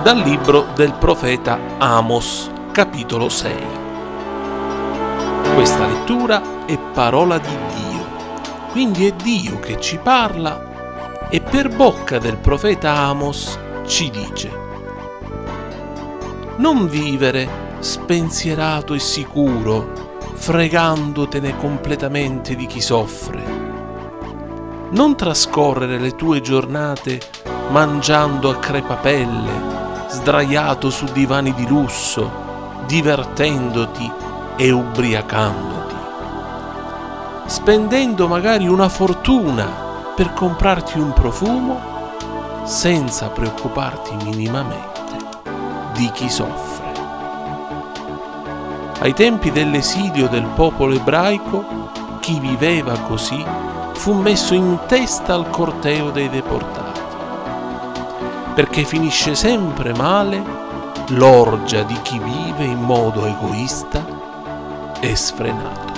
Dal libro del profeta Amos, capitolo 6. Questa lettura è parola di Dio, quindi è Dio che ci parla e per bocca del profeta Amos ci dice: non vivere spensierato e sicuro, fregandotene completamente di chi soffre. Non trascorrere le tue giornate mangiando a crepapelle, sdraiato su divani di lusso, divertendoti e ubriacandoti, spendendo magari una fortuna per comprarti un profumo senza preoccuparti minimamente di chi soffre. Ai tempi dell'esilio del popolo ebraico, chi viveva così fu messo in testa al corteo dei deportati, perché finisce sempre male l'orgia di chi vive in modo egoista e sfrenato.